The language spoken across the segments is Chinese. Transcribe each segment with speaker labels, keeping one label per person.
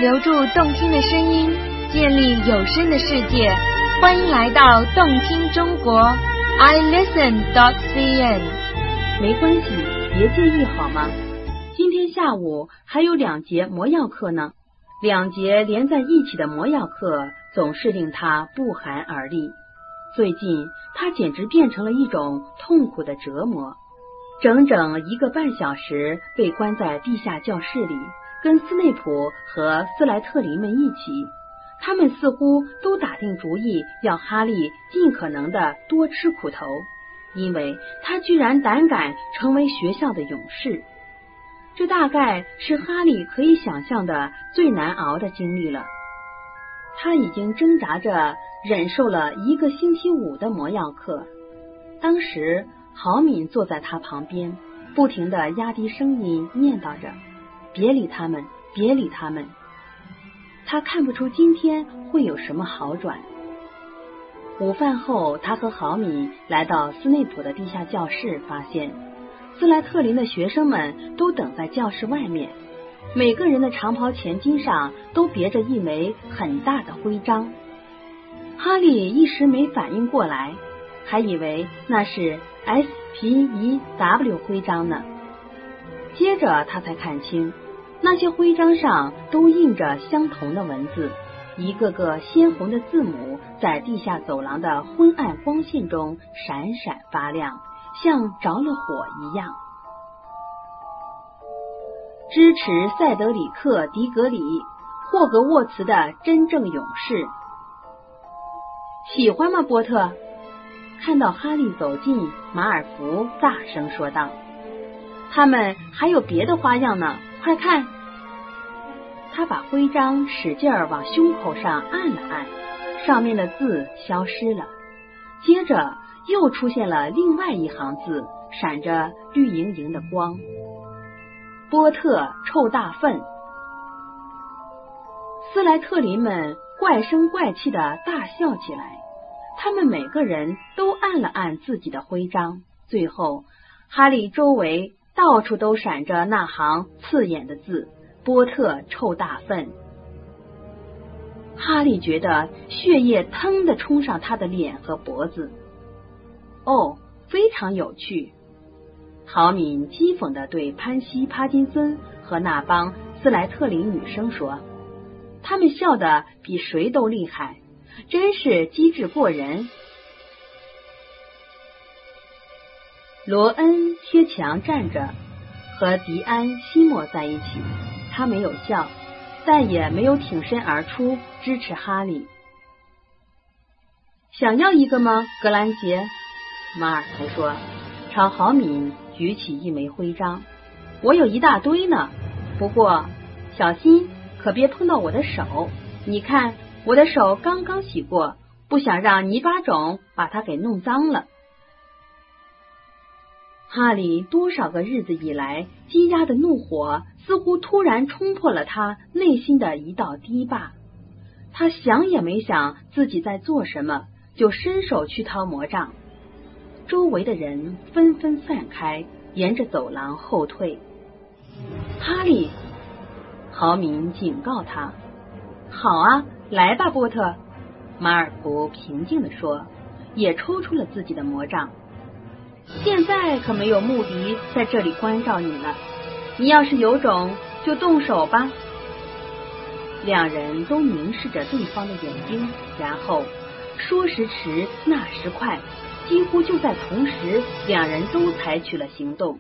Speaker 1: 留住动听的声音，建立有声的世界。欢迎来到动听中国 iListen.cn。
Speaker 2: 没关系，别介意好吗？今天下午还有2节魔药课呢，2节连在一起的魔药课总是令他不寒而栗。最近他简直变成了一种痛苦的折磨，整整1个半小时被关在地下教室里，跟斯内普和斯莱特林们一起。他们似乎都打定主意要哈利尽可能的多吃苦头，因为他居然胆敢成为学校的勇士。这大概是哈利可以想象的最难熬的经历了。他已经挣扎着忍受了1个星期5的魔药课。当时郝敏坐在他旁边，不停地压低声音念叨着：别理他们，别理他们。他看不出今天会有什么好转。午饭后，他和郝敏来到斯内普的地下教室，发现斯莱特林的学生们都等在教室外面，每个人的长袍前襟上都别着一枚很大的徽章。哈利一时没反应过来，还以为那是 SPEW 徽章呢。接着他才看清，那些徽章上都印着相同的文字，一个个鲜红的字母在地下走廊的昏暗光线中闪闪发亮，像着了火一样。支持塞德里克·迪格里，霍格沃茨的真正勇士。喜欢吗，波特？看到哈利走近，马尔福大声说道：他们还有别的花样呢，快看！他把徽章使劲往胸口上按了按，上面的字消失了，接着又出现了另外一行字，闪着绿莹莹的光：波特臭大粪。斯莱特林们怪声怪气地大笑起来，他们每个人都按了按自己的徽章。最后哈利周围到处都闪着那行刺眼的字：波特臭大粪。哈利觉得血液腾地冲上他的脸和脖子。哦，非常有趣。郝敏讥讽地对潘西·帕金森和那帮斯莱特林女生说，他们笑得比谁都厉害，真是机智过人。罗恩贴墙站着，和迪安·西莫在一起，他没有笑，但也没有挺身而出支持哈利。想要一个吗，格兰杰？马尔福说，朝郝敏举起一枚徽章。我有一大堆呢，不过小心，可别碰到我的手。你看，我的手刚刚洗过，不想让泥巴种把它给弄脏了。哈利多少个日子以来积压的怒火似乎突然冲破了他内心的一道堤坝。他想也没想自己在做什么，就伸手去掏魔杖。周围的人纷纷散开，沿着走廊后退。哈利，郝敏警告他。好啊，来吧，波特。马尔福平静地说，也抽出了自己的魔杖。现在可没有穆迪在这里关照你了，你要是有种就动手吧。2人都凝视着对方的眼睛，然后说时迟那时快，几乎就在同时，2人都采取了行动。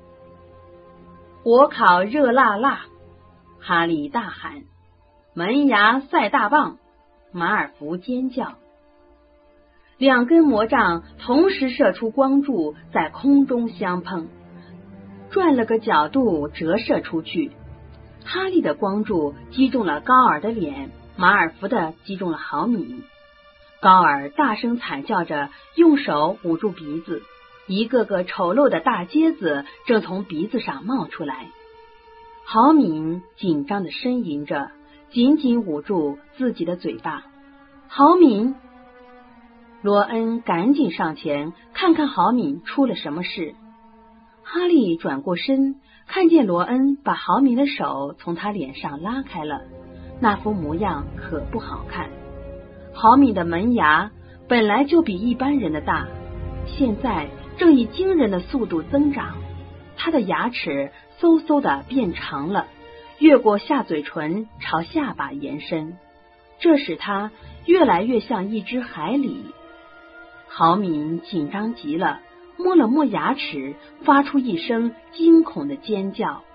Speaker 2: 火烤热辣辣！哈利大喊。门牙赛大棒！马尔福尖叫。2根魔杖同时射出光柱，在空中相碰，转了个角度折射出去。哈利的光柱击中了高尔的脸，马尔福的击中了郝敏。高尔大声惨叫着，用手捂住鼻子，一个个丑陋的大疖子正从鼻子上冒出来。郝敏紧张地呻吟着，紧紧捂住自己的嘴巴。郝敏！罗恩赶紧上前看看郝敏出了什么事。哈利转过身，看见罗恩把郝敏的手从他脸上拉开了， 那副模样可不好看。郝敏的门牙本来就比一般人的大，现在正以惊人的速度增长，他的牙齿嗖嗖地变长了，越过下嘴唇朝下巴延伸，这使他越来越像一只海狸。郝敏紧张极了，摸了摸牙齿，发出一声惊恐的尖叫。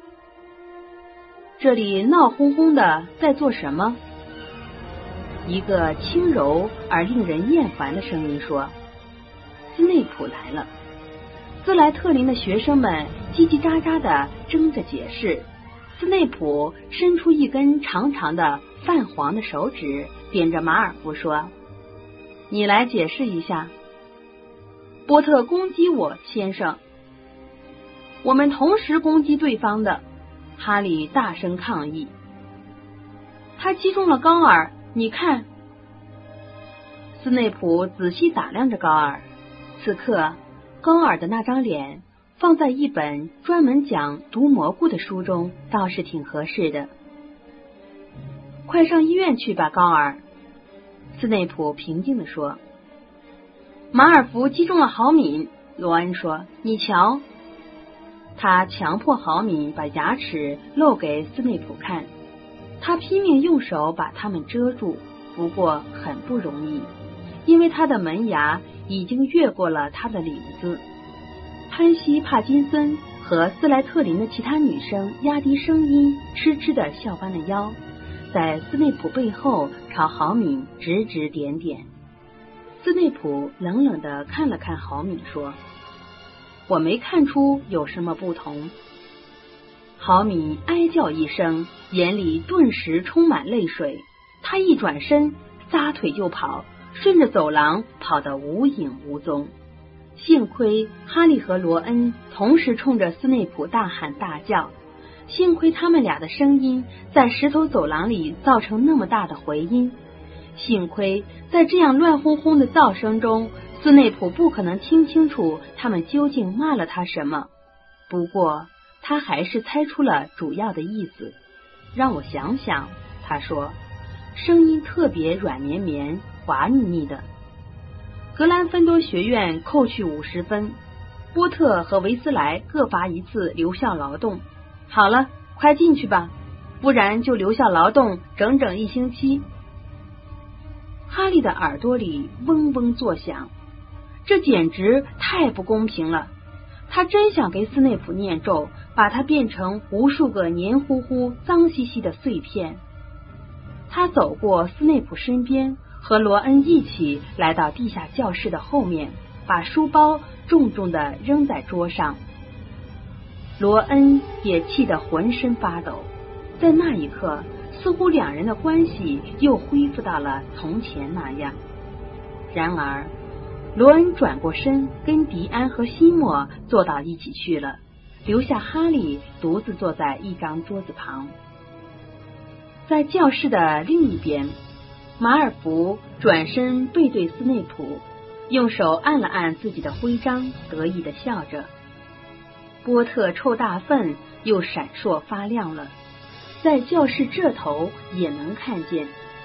Speaker 2: 这里闹哄哄的，在做什么？一个轻柔而令人厌烦的声音说：斯内普来了。斯莱特林的学生们叽叽喳喳地争着解释。斯内普伸出一根长长的泛黄的手指，点着马尔福说：你来解释一下。波特攻击我，先生。我们同时攻击对方的，哈利大声抗议。他击中了高尔，你看。斯内普仔细打量着高尔，此刻高尔的那张脸放在一本专门讲毒蘑菇的书中倒是挺合适的。快上医院去吧，高尔。斯内普平静地说。马尔福击中了郝敏，罗恩说，你瞧。他强迫郝敏把牙齿露给斯内普看，他拼命用手把它们遮住，不过很不容易，因为他的门牙已经越过了他的领子。潘西、帕金森和斯莱特林的其他女生压低声音，痴痴地笑弯了腰，在斯内普背后朝郝敏指指点点。斯内普冷冷地看了看郝敏，说：我没看出有什么不同。郝敏哀叫一声，眼里顿时充满泪水，他一转身撒腿就跑，顺着走廊跑得无影无踪。幸亏哈利和罗恩同时冲着斯内普大喊大叫，幸亏他们俩的声音在石头走廊里造成那么大的回音，幸亏在这样乱哄哄的噪声中，斯内普不可能听清楚他们究竟骂了他什么。不过他还是猜出了主要的意思。让我想想，他说，声音特别软绵绵滑腻腻的。格兰芬多学院扣去50分，波特和维斯莱各罚1次留校劳动。好了，快进去吧，不然就留校劳动整整1星期。哈利的耳朵里嗡嗡作响，这简直太不公平了。他真想给斯内普念咒，把它变成无数个黏糊糊脏兮兮的碎片。他走过斯内普身边，和罗恩一起来到地下教室的后面，把书包重重地扔在桌上。罗恩也气得浑身发抖，在那一刻似乎两人的关系又恢复到了从前那样。然而罗恩转过身，跟迪安和西莫坐到一起去了，留下哈利独自坐在一张桌子旁。在教室的另一边，马尔福转身背对斯内普，用手按了按自己的徽章，得意地笑着。波特臭大粪又闪烁发亮了，在教室这头也能看见。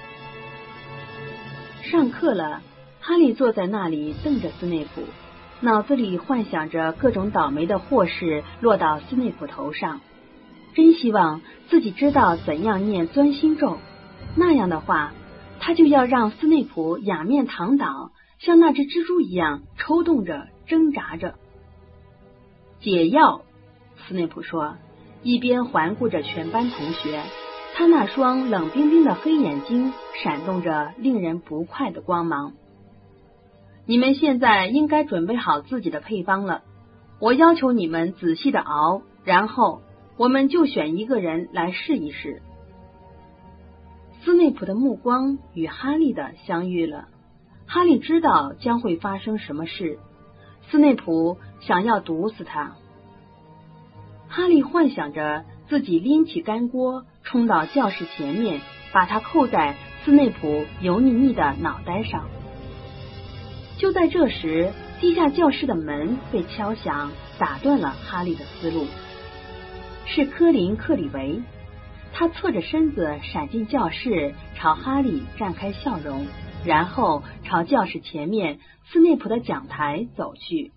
Speaker 2: 上课了，哈利坐在那里瞪着斯内普，脑子里幻想着各种倒霉的祸事落到斯内普头上。真希望自己知道怎样念钻心咒，那样的话他就要让斯内普仰面躺倒，像那只蜘蛛一样抽动着挣扎着。解药，斯内普说，一边环顾着全班同学，他那双冷冰冰的黑眼睛闪动着令人不快的光芒。你们现在应该准备好自己的配方了，我要求你们仔细的熬，然后我们就选一个人来试一试。斯内普的目光与哈利的相遇了，哈利知道将会发生什么事，斯内普想要毒死他。哈利幻想着自己拎起干锅冲到教室前面，把它扣在斯内普油腻腻的脑袋上。就在这时，地下教室的门被敲响，打断了哈利的思路。是科林·克里维， 他侧着身子闪进教室，朝哈利绽开笑容，然后朝教室前面斯内普的讲台走去。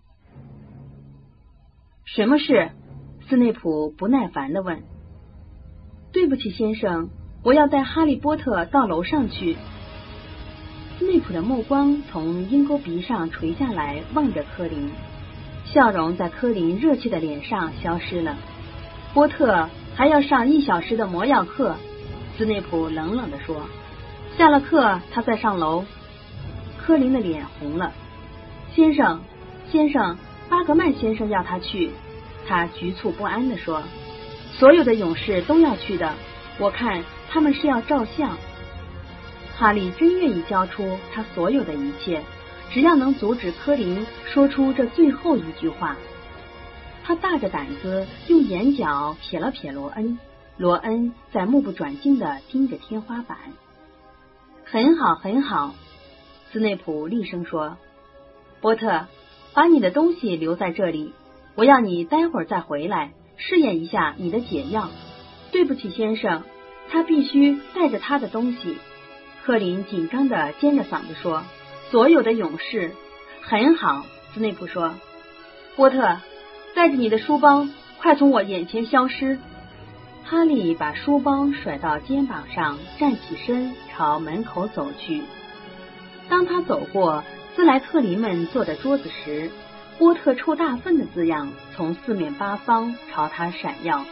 Speaker 2: 什么事？斯内普不耐烦地问。对不起，先生，我要带哈利波特到楼上去。斯内普的目光从鹰钩鼻上垂下来，望着柯林，笑容在柯林热切的脸上消失了。波特还要上1小时的魔药课，斯内普冷冷地说。下了课他再上楼。柯林的脸红了。先生，巴格曼先生要他去。他局促不安地说。所有的勇士都要去的，我看他们是要照相。哈利真愿意交出他所有的一切，只要能阻止柯林说出这最后一句话。他大着胆子用眼角瞥了瞥罗恩，罗恩在目不转睛地盯着天花板。很好，很好，斯内普厉声说。波特，把你的东西留在这里，我要你待会儿再回来，试验一下你的解药。对不起，先生，他必须带着他的东西。柯林紧张地尖着嗓子说。所有的勇士。很好，斯内普说。波特，带着你的书包，快从我眼前消失。哈利把书包甩到肩膀上，站起身朝门口走去。当他走过斯莱特林们坐的桌子时，波特臭大粪的字样从四面八方朝他闪耀。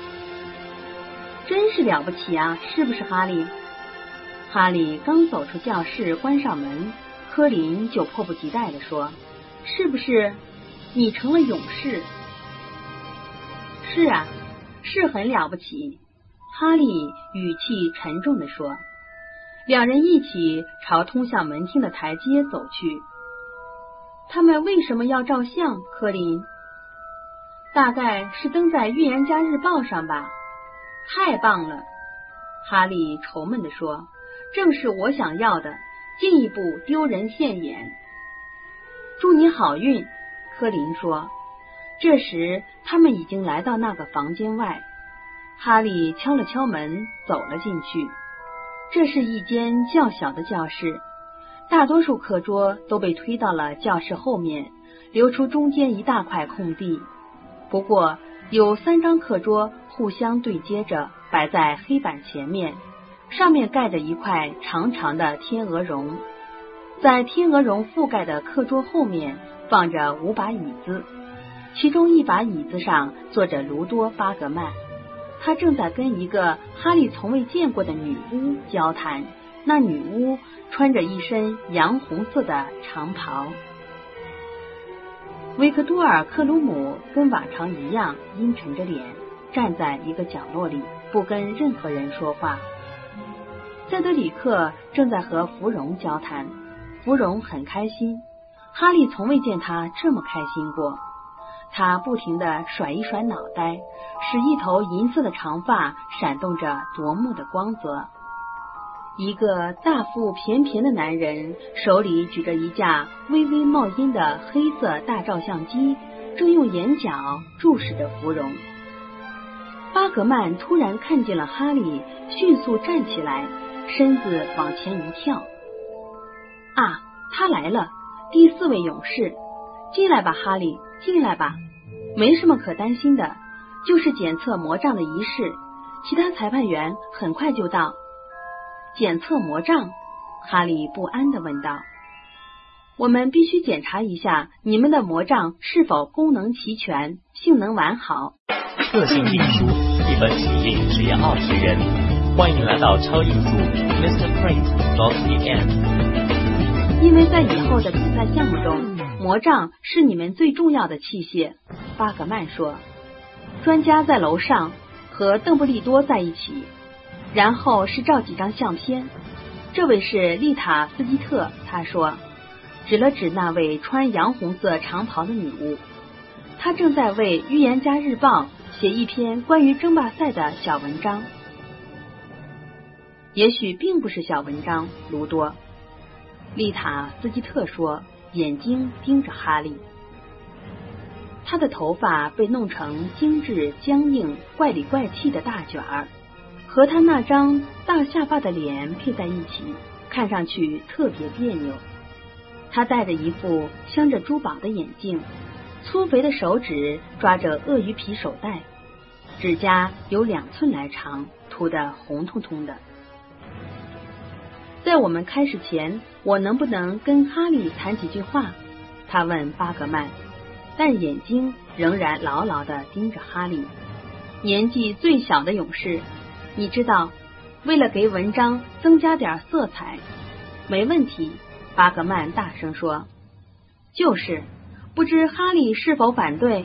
Speaker 2: 真是了不起啊，是不是哈利？哈利刚走出教室，关上门，柯林就迫不及待地说。是不是你成了勇士？是啊，是很了不起，哈利语气沉重地说。两人一起朝通向门厅的台阶走去。他们为什么要照相，柯林？大概是登在《预言家日报》上吧。太棒了，哈利愁闷地说，正是我想要的，进一步丢人现眼。祝你好运，柯林说。这时他们已经来到那个房间外，哈利敲了敲门，走了进去。这是一间较小的教室，大多数课桌都被推到了教室后面，留出中间一大块空地。不过有3张课桌互相对接着摆在黑板前面，上面盖着一块长长的天鹅绒。在天鹅绒覆盖的课桌后面放着5把椅子，其中一把椅子上坐着卢多·巴格曼，他正在跟一个哈利从未见过的女巫交谈。那女巫穿着一身洋红色的长袍。维克多尔·克鲁姆跟往常一样阴沉着脸，站在一个角落里，不跟任何人说话。塞德里克正在和芙蓉交谈，芙蓉很开心，哈利从未见他这么开心过。他不停地甩一甩脑袋，使一头银色的长发闪动着夺目的光泽。一个大腹便便的男人手里举着一架微微冒烟的黑色大照相机，正用眼角注视着芙蓉。巴格曼突然看见了哈利，迅速站起来，身子往前一跳。啊，他来了，第4位勇士。进来吧，哈利，进来吧，没什么可担心的，就是检测魔杖的仪式，其他裁判员很快就到。检测魔杖？哈利不安地问道。我们必须检查一下你们的魔杖是否功能齐全，性能完好。
Speaker 3: 个性艺术，一本企业职业20人，欢迎来到超艺术 Mr. Print.cn。
Speaker 2: 因为在以后的比赛项目中，魔杖是你们最重要的器械，巴格曼说。专家在楼上和邓布利多在一起，然后是照几张相片。这位是丽塔斯基特，他说，指了指那位穿洋红色长袍的女巫。她正在为《预言家日报》写一篇关于争霸赛的小文章。也许并不是小文章，卢多。丽塔斯基特说，眼睛盯着哈利。他的头发被弄成精致、僵硬、怪里怪气的大卷儿， 和他那张大下巴的脸配在一起，看上去特别别扭。他戴着一副镶着珠宝的眼镜，粗肥的手指抓着鳄鱼皮手袋，指甲有2寸来长，涂得红彤彤的。在我们开始前，我能不能跟哈利谈几句话？他问巴格曼，但眼睛仍然牢牢地盯着哈利。年纪最小的勇士，你知道，为了给文章增加点色彩。没问题，巴格曼大声说。就是，不知哈利是否反对？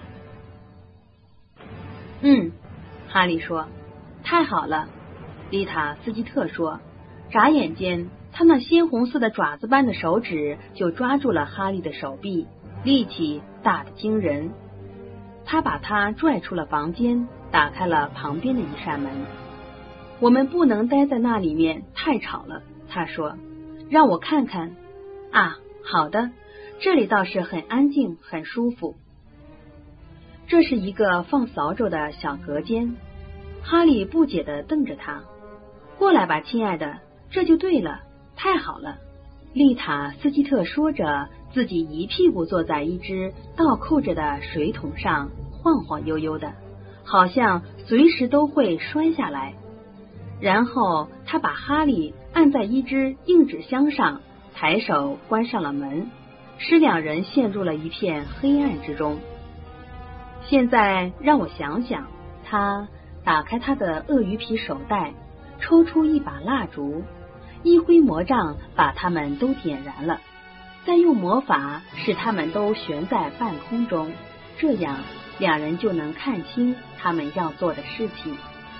Speaker 2: 哈利说。太好了，丽塔斯基特说。眨眼间，他那鲜红色的爪子般的手指就抓住了哈利的手臂，力气大得惊人。他把他拽出了房间，打开了旁边的一扇门。我们不能待在那里面，太吵了，他说。让我看看。啊，好的，这里倒是很安静，很舒服。这是一个放扫帚的小隔间。哈利不解地瞪着他。过来吧，亲爱的，这就对了，太好了。丽塔斯基特说着，自己一屁股坐在一只倒扣着的水桶上，晃晃悠悠的，好像随时都会摔下来。然后他把哈利按在一只硬纸箱上，抬手关上了门，使2人陷入了一片黑暗之中。现在让我想想，他打开他的鳄鱼皮手袋，抽出一把蜡烛，一挥魔杖把它们都点燃了，再用魔法使它们都悬在半空中，这样2人就能看清他们要做的事情。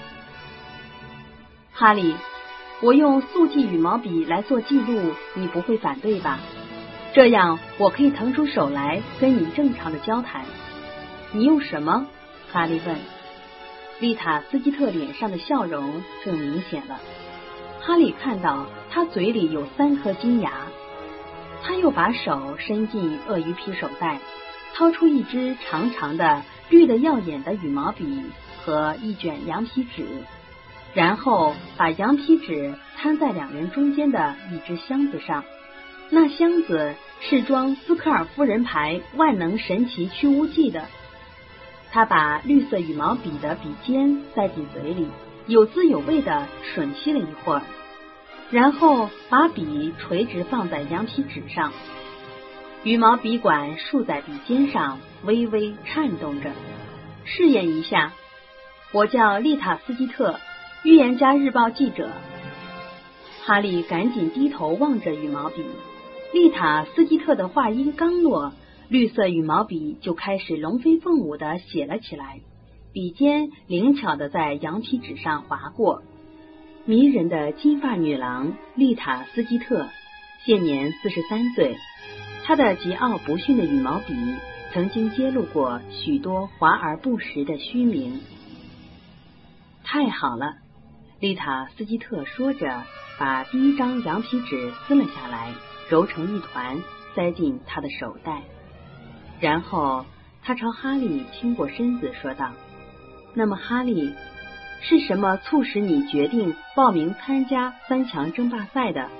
Speaker 2: 哈利，我用速记羽毛笔来做记录，你不会反对吧？这样我可以腾出手来跟你正常的交谈。你用什么？哈利问。丽塔斯基特脸上的笑容更明显了。哈利看到他嘴里有3颗金牙。他又把手伸进鳄鱼皮手袋，掏出一支长长的绿得耀眼的羽毛笔和一卷羊皮纸，然后把羊皮纸摊在2人中间的一只箱子上。那箱子是装斯科尔夫人牌万能神奇去污剂的。他把绿色羽毛笔的笔尖塞进嘴里，有滋有味地吮吸了一会儿，然后把笔垂直放在羊皮纸上。羽毛笔管竖在笔尖上，微微颤动着。试验一下，我叫丽塔斯基特，预言家日报记者。哈利赶紧低头望着羽毛笔。丽塔斯基特的话音刚落，绿色羽毛笔就开始龙飞凤舞地写了起来，笔尖灵巧地在羊皮纸上划过。迷人的金发女郎丽塔斯基特，现年43岁。她的桀骜不驯的羽毛笔曾经揭露过许多华而不实的虚名。太好了，丽塔斯基特说着，把第1张羊皮纸撕了下来，揉成一团，塞进他的手袋。然后他朝哈利倾过身子说道：那么哈利，是什么促使你决定报名参加3强争霸赛的？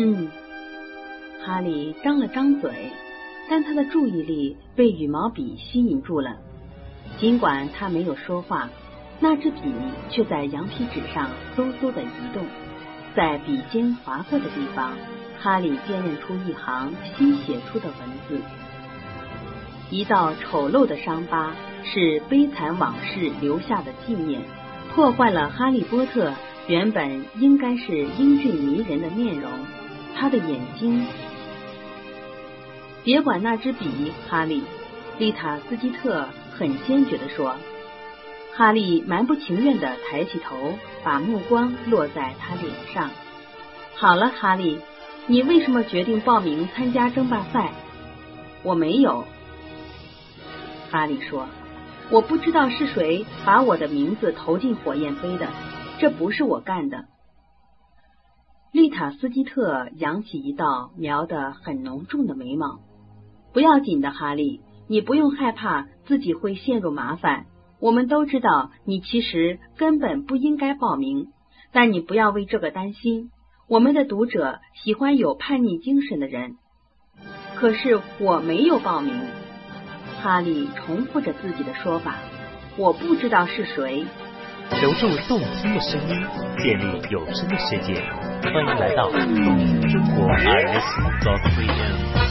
Speaker 2: 哈利张了张嘴，但他的注意力被羽毛笔吸引住了。尽管他没有说话，那支笔却在羊皮纸上嗖嗖地移动。在笔尖划过的地方，哈利辨认出一行新写出的文字。一道丑陋的伤疤是悲惨往事留下的纪念，破坏了哈利波特原本应该是英俊迷人的面容。他的眼睛……别管那支笔，哈利，丽塔斯基特很坚决地说。哈利蛮不情愿地抬起头，把目光落在他脸上。好了，哈利，你为什么决定报名参加争霸赛？我没有。哈利说，我不知道是谁把我的名字投进火焰杯的，这不是我干的。丽塔斯基特扬起一道描得很浓重的眉毛。不要紧的，哈利，你不用害怕自己会陷入麻烦。我们都知道你其实根本不应该报名， 但你不要为这个担心，我们的读者喜欢有叛逆精神的人。可是我没有报名。哈利重复着自己的说法，我不知道是谁。
Speaker 3: 留住动听的声音，建立有声的世界。欢迎来到动听中国 RS.3M。